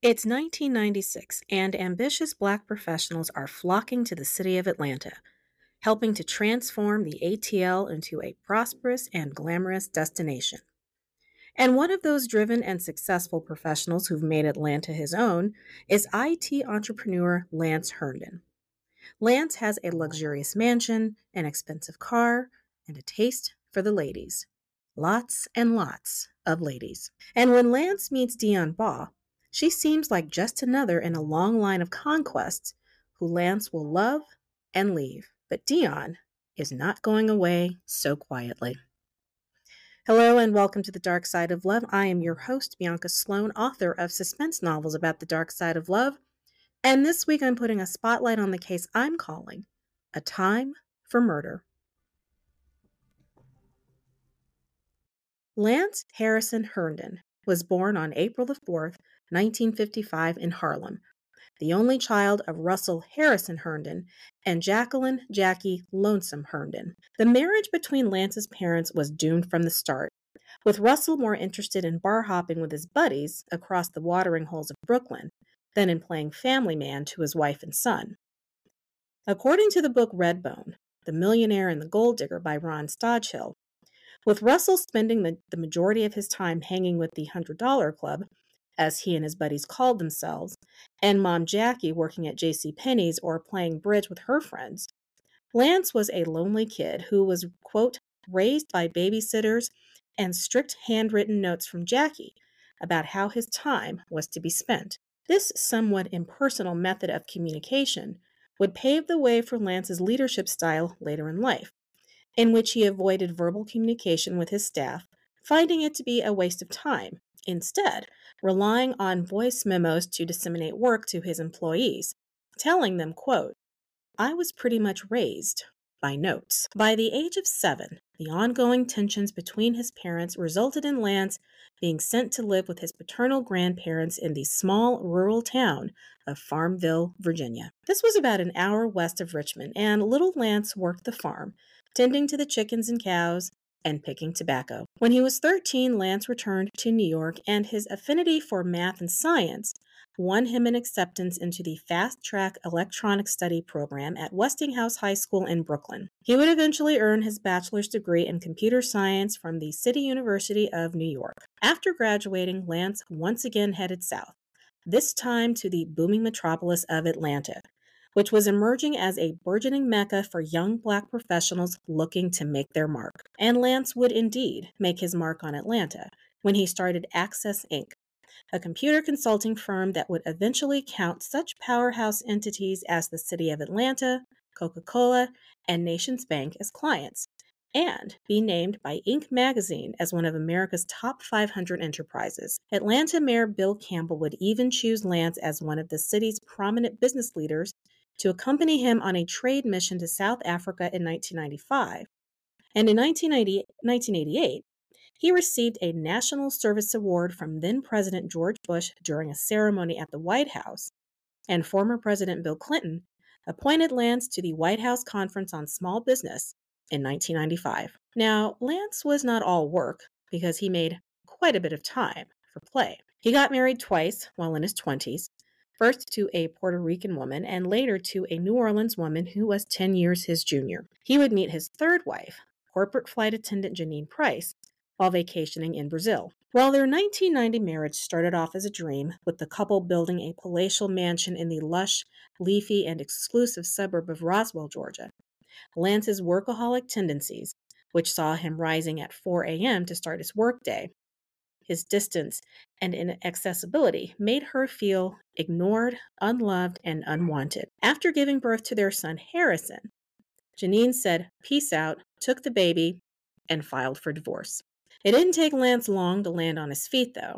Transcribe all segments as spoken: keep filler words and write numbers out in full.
It's nineteen ninety-six, and ambitious Black professionals are flocking to the city of Atlanta, helping to transform the A T L into a prosperous and glamorous destination. And one of those driven and successful professionals who've made Atlanta his own is I T entrepreneur Lance Herndon. Lance has a luxurious mansion, an expensive car, and a taste for the ladies. Lots and lots of ladies. And when Lance meets Dion Baugh, she seems like just another in a long line of conquests who Lance will love and leave. But Dion is not going away so quietly. Hello and welcome to The Dark Side of Love. I am your host, Bianca Sloan, author of suspense novels about the dark side of love. And this week I'm putting a spotlight on the case I'm calling A Time for Murder. Lance Harrison Herndon was born on April the fourth, nineteen fifty-five in Harlem, the only child of Russell Harrison Herndon and Jacqueline Jackie Lonesome Herndon. The marriage between Lance's parents was doomed from the start, with Russell more interested in bar hopping with his buddies across the watering holes of Brooklyn than in playing family man to his wife and son. According to the book Redbone, The Millionaire and the Gold Digger by Ron Stodghill, with Russell spending the, the majority of his time hanging with the Hundred Dollar Club, as he and his buddies called themselves, and Mom Jackie working at J C Penney's or playing bridge with her friends, Lance was a lonely kid who was, quote, raised by babysitters and strict handwritten notes from Jackie about how his time was to be spent. This somewhat impersonal method of communication would pave the way for Lance's leadership style later in life, in which he avoided verbal communication with his staff, finding it to be a waste of time, instead relying on voice memos to disseminate work to his employees, telling them, quote, I was pretty much raised by notes. By the age of seven, the ongoing tensions between his parents resulted in Lance being sent to live with his paternal grandparents in the small rural town of Farmville, Virginia. This was about an hour west of Richmond, and little Lance worked the farm, tending to the chickens and cows, and picking tobacco. When he was thirteen, Lance returned to New York, and his affinity for math and science won him an acceptance into the fast-track electronic study program at Westinghouse High School in Brooklyn. He would eventually earn his bachelor's degree in computer science from the City University of New York. After graduating, Lance once again headed south, this time to the booming metropolis of Atlanta, which was emerging as a burgeoning mecca for young Black professionals looking to make their mark. And Lance would indeed make his mark on Atlanta when he started Access Incorporated, a computer consulting firm that would eventually count such powerhouse entities as the City of Atlanta, Coca-Cola, and Nations Bank as clients, and be named by Inc magazine as one of America's top five hundred enterprises. Atlanta Mayor Bill Campbell would even choose Lance as one of the city's prominent business leaders to accompany him on a trade mission to South Africa in nineteen ninety-five. And in nineteen eighty-eight, he received a National Service Award from then-President George Bush during a ceremony at the White House, and former President Bill Clinton appointed Lance to the White House Conference on Small Business in nineteen ninety-five. Now, Lance was not all work because he made quite a bit of time for play. He got married twice while in his twenties, first to a Puerto Rican woman and later to a New Orleans woman who was ten years his junior. He would meet his third wife, corporate flight attendant Janine Price, while vacationing in Brazil. While their nineteen ninety marriage started off as a dream, with the couple building a palatial mansion in the lush, leafy, and exclusive suburb of Roswell, Georgia, Lance's workaholic tendencies, which saw him rising at four a.m. to start his workday, his distance and inaccessibility made her feel ignored, unloved, and unwanted. After giving birth to their son Harrison, Janine said, peace out, took the baby, and filed for divorce. It didn't take Lance long to land on his feet, though.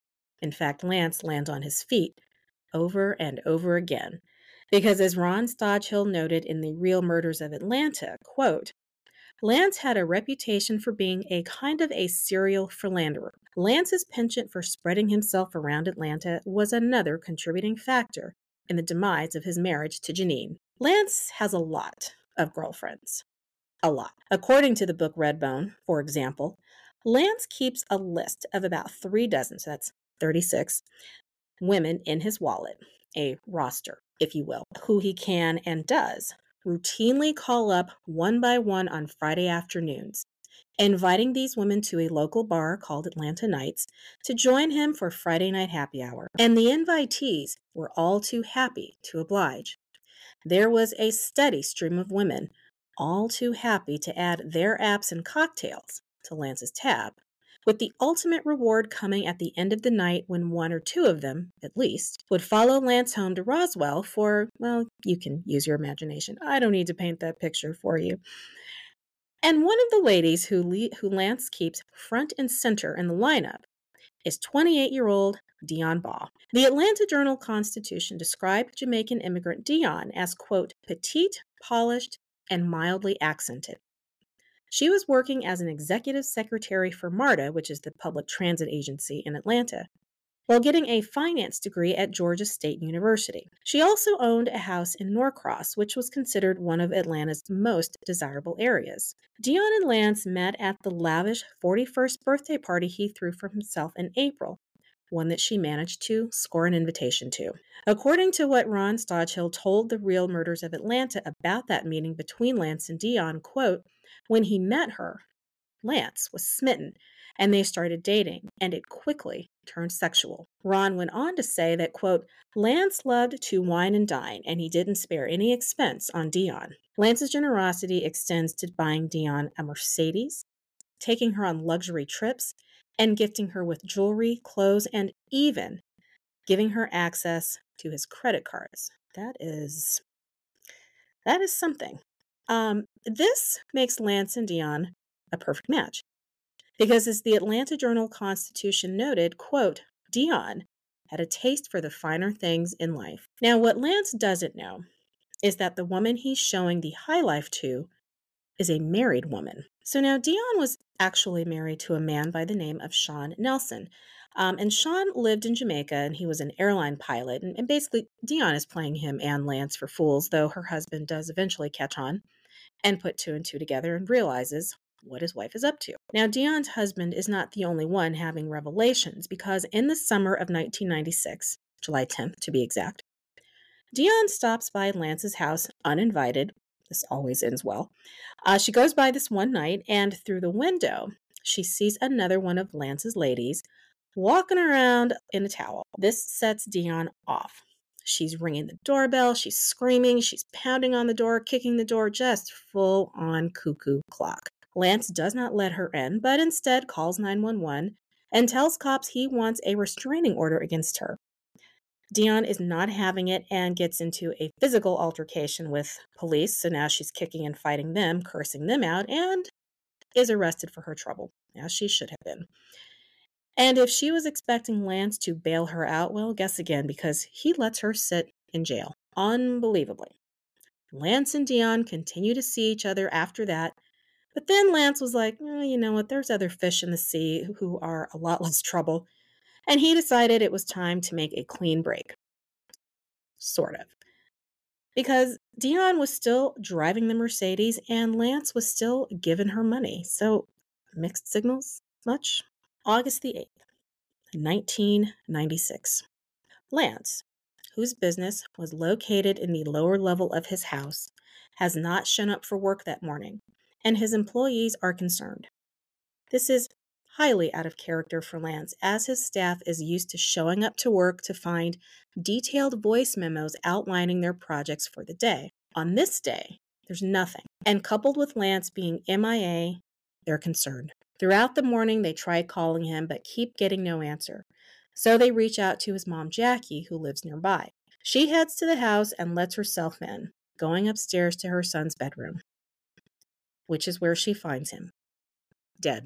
In fact, Lance landed on his feet over and over again, because as Ron Stodghill noted in The Real Murders of Atlanta, quote, Lance had a reputation for being a kind of a serial philanderer. Lance's penchant for spreading himself around Atlanta was another contributing factor in the demise of his marriage to Janine. Lance has a lot of girlfriends. A lot. According to the book Redbone, for example, Lance keeps a list of about three dozen, so that's thirty-six, women in his wallet, a roster, if you will, who he can and does routinely call up one by one on Friday afternoons, inviting these women to a local bar called Atlanta Nights to join him for Friday night happy hour. And the invitees were all too happy to oblige. There was a steady stream of women, all too happy to add their apps and cocktails to Lance's tab, with the ultimate reward coming at the end of the night when one or two of them, at least, would follow Lance home to Roswell for, well, you can use your imagination. I don't need to paint that picture for you. And one of the ladies who, Le- who Lance keeps front and center in the lineup is twenty-eight-year-old Dion Baugh. The Atlanta Journal-Constitution described Jamaican immigrant Dion as, quote, petite, polished, and mildly accented. She was working as an executive secretary for MARTA, which is the public transit agency in Atlanta, while getting a finance degree at Georgia State University. She also owned a house in Norcross, which was considered one of Atlanta's most desirable areas. Dion and Lance met at the lavish forty-first birthday party he threw for himself in April, one that she managed to score an invitation to. According to what Ron Stodghill told the Real Murders of Atlanta about that meeting between Lance and Dion, quote, when he met her, Lance was smitten, and they started dating, and it quickly turned sexual. Ron went on to say that, quote, Lance loved to wine and dine, and he didn't spare any expense on Dion. Lance's generosity extends to buying Dion a Mercedes, taking her on luxury trips, and gifting her with jewelry, clothes, and even giving her access to his credit cards. That is, that is something. Um, this makes Lance and Dion a perfect match. Because as the Atlanta Journal-Constitution noted, quote, Dion had a taste for the finer things in life. Now, what Lance doesn't know is that the woman he's showing the high life to is a married woman. So now Dion was actually married to a man by the name of Sean Nelson. Um, and Sean lived in Jamaica, and he was an airline pilot. And, and basically, Dion is playing him and Lance for fools, though her husband does eventually catch on and put two and two together and realizes what his wife is up to. Now, Dion's husband is not the only one having revelations, because in the summer of nineteen ninety-six, July tenth to be exact, Dion stops by Lance's house uninvited. This always ends well. Uh, she goes by this one night, and through the window, she sees another one of Lance's ladies walking around in a towel. This sets Dion off. She's ringing the doorbell, she's screaming, she's pounding on the door, kicking the door, just full on cuckoo clock. Lance does not let her in, but instead calls nine one one and tells cops he wants a restraining order against her. Dion is not having it and gets into a physical altercation with police, so now she's kicking and fighting them, cursing them out, and is arrested for her trouble, as she should have been. And if she was expecting Lance to bail her out, well, guess again, because he lets her sit in jail. Unbelievably. Lance and Dion continue to see each other after that, but then Lance was like, oh, you know what, there's other fish in the sea who are a lot less trouble, and he decided it was time to make a clean break. Sort of. Because Dion was still driving the Mercedes, and Lance was still giving her money. So, mixed signals? Much? August the eighth, nineteen ninety-six. Lance, whose business was located in the lower level of his house, has not shown up for work that morning, and his employees are concerned. This is highly out of character for Lance, as his staff is used to showing up to work to find detailed voice memos outlining their projects for the day. On this day, there's nothing. And coupled with Lance being M I A, they're concerned. Throughout the morning, they try calling him, but keep getting no answer. So they reach out to his mom, Jackie, who lives nearby. She heads to the house and lets herself in, going upstairs to her son's bedroom, which is where she finds him, dead.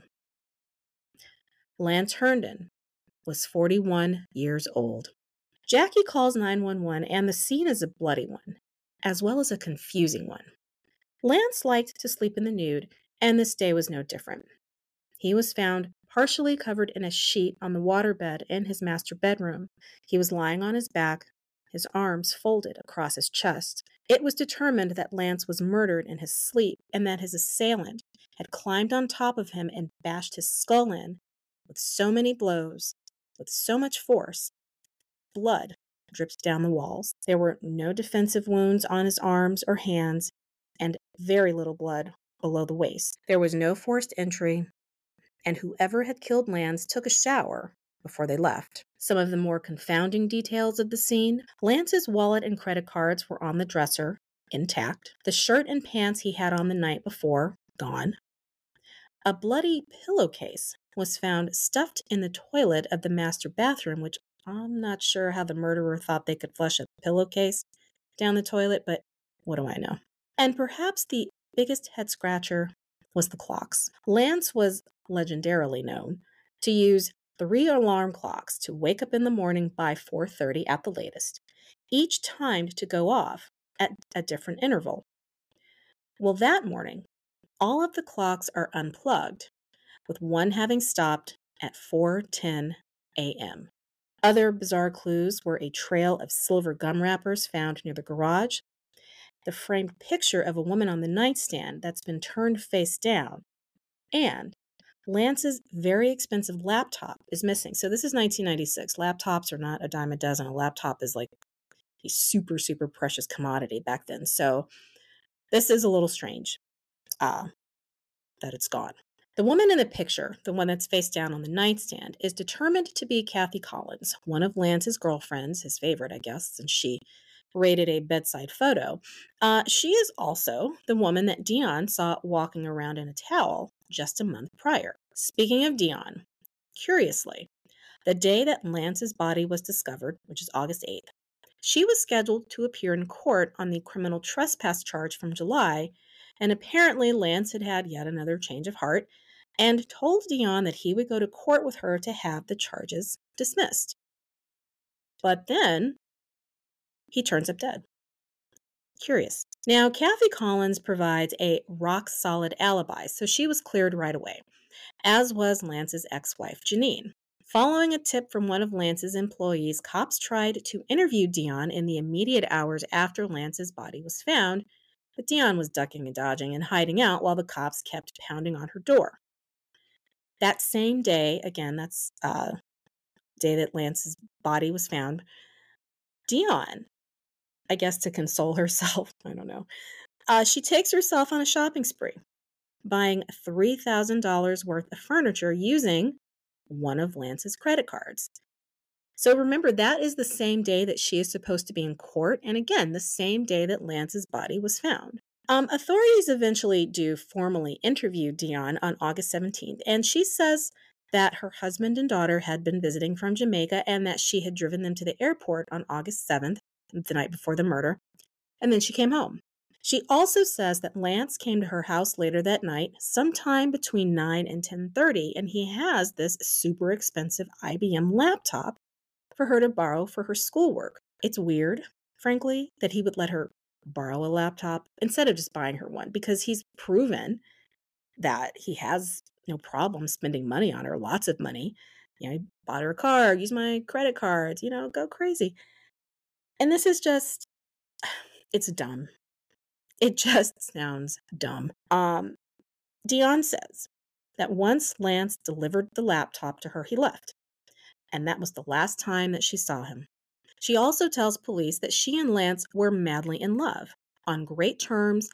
Lance Herndon was forty-one years old. Jackie calls nine one one, and the scene is a bloody one, as well as a confusing one. Lance liked to sleep in the nude, and this day was no different. He was found partially covered in a sheet on the waterbed in his master bedroom. He was lying on his back, his arms folded across his chest. It was determined that Lance was murdered in his sleep, and that his assailant had climbed on top of him and bashed his skull in with so many blows, with so much force, blood dripped down the walls. There were no defensive wounds on his arms or hands, and very little blood below the waist. There was no forced entry, and whoever had killed Lance took a shower before they left. Some of the more confounding details of the scene: Lance's wallet and credit cards were on the dresser, intact. The shirt and pants he had on the night before, gone. A bloody pillowcase was found stuffed in the toilet of the master bathroom, which I'm not sure how the murderer thought they could flush a pillowcase down the toilet, but what do I know? And perhaps the biggest head scratcher was the clocks. Lance was legendarily known to use three alarm clocks to wake up in the morning by four thirty at the latest, each timed to go off at a different interval. Well, that morning, all of the clocks are unplugged, with one having stopped at four ten a.m. Other bizarre clues were a trail of silver gum wrappers found near the garage, the framed picture of a woman on the nightstand that's been turned face down, and Lance's very expensive laptop is missing. So this is nineteen ninety-six. Laptops are not a dime a dozen. A laptop is like a super, super precious commodity back then. So this is a little strange uh, that it's gone. The woman in the picture, the one that's face down on the nightstand, is determined to be Kathy Collins, one of Lance's girlfriends, his favorite, I guess, since she rated a bedside photo. Uh, she is also the woman that Dion saw walking around in a towel just a month prior. Speaking of Dion, curiously, the day that Lance's body was discovered, which is August eighth, she was scheduled to appear in court on the criminal trespass charge from July, and apparently Lance had had yet another change of heart and told Dion that he would go to court with her to have the charges dismissed. But then he turns up dead. Curious. Now, Kathy Collins provides a rock-solid alibi, so she was cleared right away, as was Lance's ex-wife, Janine. Following a tip from one of Lance's employees, cops tried to interview Dion in the immediate hours after Lance's body was found, but Dion was ducking and dodging and hiding out while the cops kept pounding on her door. That same day, again, that's uh day that Lance's body was found, Dion, I guess to console herself, I don't know, uh, she takes herself on a shopping spree, buying three thousand dollars worth of furniture using one of Lance's credit cards. So remember, that is the same day that she is supposed to be in court, and again, the same day that Lance's body was found. Um, authorities eventually do formally interview Dion on August seventeenth, and she says that her husband and daughter had been visiting from Jamaica and that she had driven them to the airport on August seventh, the night before the murder, and then she came home. She also says that Lance came to her house later that night, sometime between nine and ten thirty, and he has this super expensive I B M laptop for her to borrow for her schoolwork. It's weird, frankly, that he would let her borrow a laptop instead of just buying her one, because he's proven that he has no problem spending money on her, lots of money. You know, he bought her a car, use my credit cards, you know, go crazy. And this is just, it's dumb. It just sounds dumb. Um, Dion says that once Lance delivered the laptop to her, he left. And that was the last time that she saw him. She also tells police that she and Lance were madly in love, on great terms,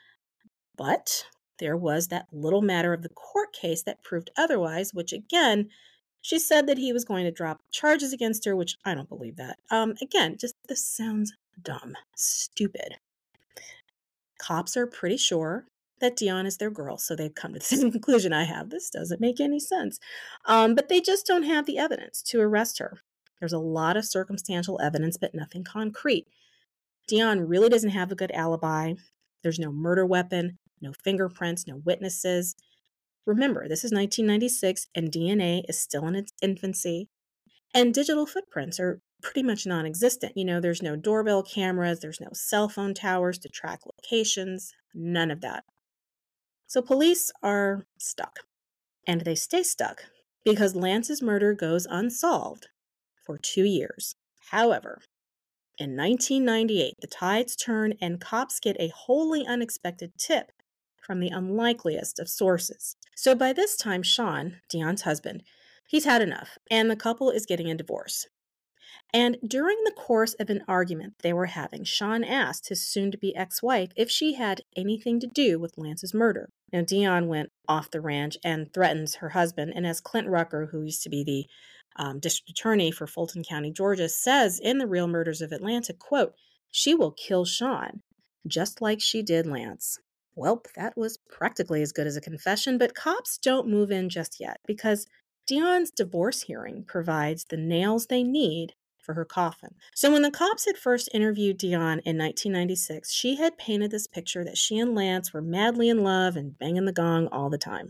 but there was that little matter of the court case that proved otherwise, which again, she said that he was going to drop charges against her, which I don't believe that. Um, again, just this sounds dumb, stupid. Cops are pretty sure that Dion is their girl, so they've come to the same conclusion I have. This doesn't make any sense. Um, but they just don't have the evidence to arrest her. There's a lot of circumstantial evidence, but nothing concrete. Dion really doesn't have a good alibi. There's no murder weapon, no fingerprints, no witnesses. Remember, this is nineteen ninety-six, and D N A is still in its infancy. And digital footprints are pretty much non-existent. You know, there's no doorbell cameras, there's no cell phone towers to track locations, none of that. So police are stuck. And they stay stuck because Lance's murder goes unsolved for two years. However, in nineteen ninety-eight, the tides turn and cops get a wholly unexpected tip from the unlikeliest of sources. So by this time, Sean, Dion's husband, he's had enough, and the couple is getting a divorce. And during the course of an argument they were having, Sean asked his soon-to-be ex-wife if she had anything to do with Lance's murder. Now, Dion went off the ranch and threatens her husband, and as Clint Rucker, who used to be the um, district attorney for Fulton County, Georgia, says in The Real Murders of Atlanta, quote, "She will kill Sean, just like she did Lance." Well, that was practically as good as a confession, but cops don't move in just yet because Dion's divorce hearing provides the nails they need for her coffin. So when the cops had first interviewed Dion in nineteen ninety-six, she had painted this picture that she and Lance were madly in love and banging the gong all the time.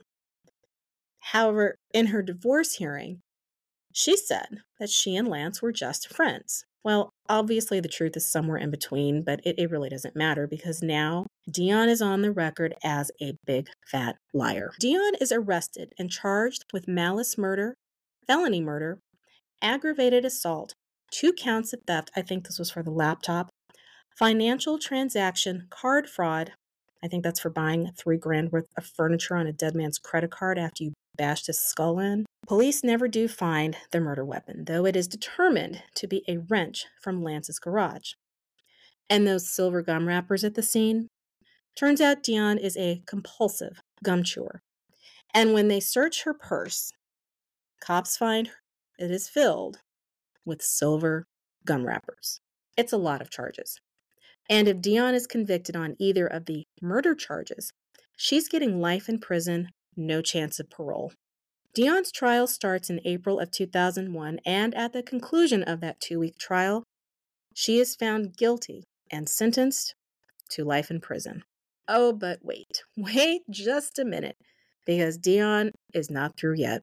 However, in her divorce hearing, she said that she and Lance were just friends. Well, obviously the truth is somewhere in between, but it, it really doesn't matter because now Dion is on the record as a big fat liar. Dion is arrested and charged with malice murder, felony murder, aggravated assault, two counts of theft, I think this was for the laptop, financial transaction, card fraud, I think that's for buying three grand worth of furniture on a dead man's credit card after you bashed his skull in. Police never do find the murder weapon, though it is determined to be a wrench from Lance's garage. And those silver gum wrappers at the scene? Turns out Dion is a compulsive gum chewer. And when they search her purse, cops find it is filled with silver gum wrappers. It's a lot of charges. And if Dion is convicted on either of the murder charges, she's getting life in prison, no chance of parole. Dion's trial starts in April of two thousand one, and at the conclusion of that two-week trial, she is found guilty and sentenced to life in prison. Oh, but wait, wait just a minute, because Dion is not through yet.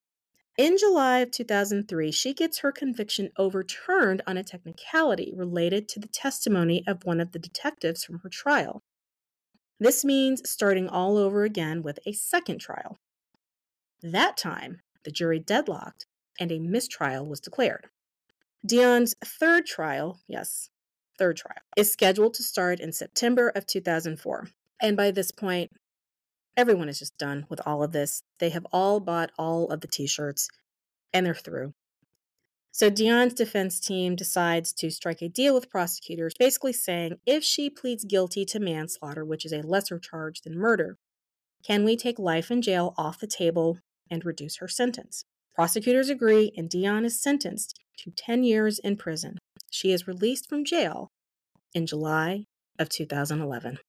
In July of two thousand three, she gets her conviction overturned on a technicality related to the testimony of one of the detectives from her trial. This means starting all over again with a second trial. That time, the jury deadlocked and a mistrial was declared. Dion's third trial, yes, third trial, is scheduled to start in September of two thousand four. And by this point, everyone is just done with all of this. They have all bought all of the t-shirts and they're through. So Dion's defense team decides to strike a deal with prosecutors, basically saying if she pleads guilty to manslaughter, which is a lesser charge than murder, can we take life in jail off the table and reduce her sentence? Prosecutors agree, and Dion is sentenced to ten years in prison. She is released from jail in July of two thousand eleven.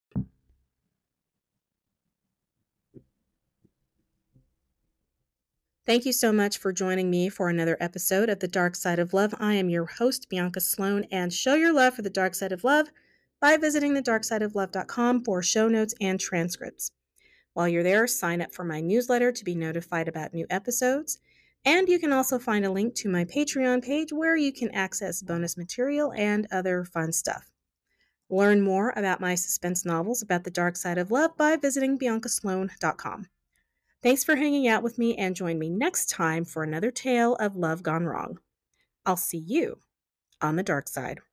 Thank you so much for joining me for another episode of The Dark Side of Love. I am your host, Bianca Sloan, and show your love for The Dark Side of Love by visiting the dark side of love dot com for show notes and transcripts. While you're there, sign up for my newsletter to be notified about new episodes, and you can also find a link to my Patreon page where you can access bonus material and other fun stuff. Learn more about my suspense novels about the dark side of love by visiting bianca sloan dot com. Thanks for hanging out with me, and join me next time for another tale of love gone wrong. I'll see you on the dark side.